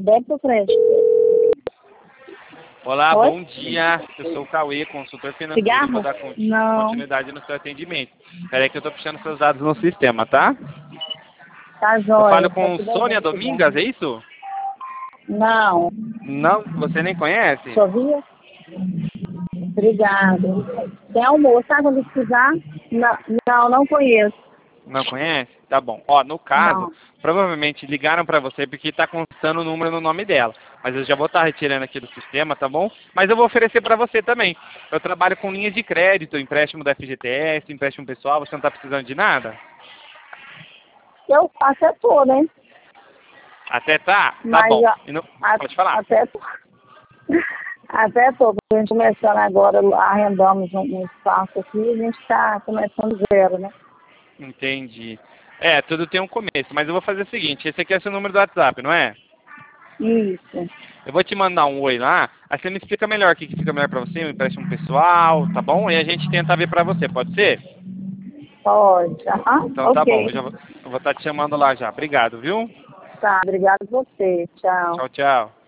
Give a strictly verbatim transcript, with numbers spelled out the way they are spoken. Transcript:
Débito Freixo. Olá, Oi? bom dia. Eu sou o Cauê, consultor financeiro. Cigarro? Vou dar con- Não. continuidade no seu atendimento. Espera aí que eu estou puxando seus dados no sistema, tá? Tá Eu jóia. falo Tá com tudo Sônia bem, Domingas, cigarro. é isso? Não. Não, você nem conhece? Chovia? Obrigado. Tem almoço, tá? Quando precisar? Não, não, não conheço. Não conhece? Tá bom. Ó, no caso, Não. provavelmente ligaram pra você porque tá constando o número no nome dela. Mas eu já vou estar retirando aqui do sistema, tá bom? Mas eu vou oferecer pra você também. Eu trabalho com linhas de crédito, empréstimo da F G T S, empréstimo pessoal. Você não tá precisando de nada? Eu faço é tudo, hein? Até tá? Tá Mas bom. a- E não- a- Pode falar. até tô. Até tô. A gente começando agora, arrendamos um, um espaço aqui e a gente está começando zero, né? Entendi. É, tudo tem um começo, mas eu vou fazer o seguinte, esse aqui é seu número do WhatsApp, não é? Isso. Eu vou te mandar um oi lá, aí você me explica melhor o que, que fica melhor pra você, um empréstimo pessoal, tá bom? E a gente tenta ver pra você, pode ser? Pode. Aham. Então tá bom, Ok. eu já vou, eu vou estar te chamando lá já. Obrigado, viu? Tá, obrigado a você. Tchau. Tchau, tchau.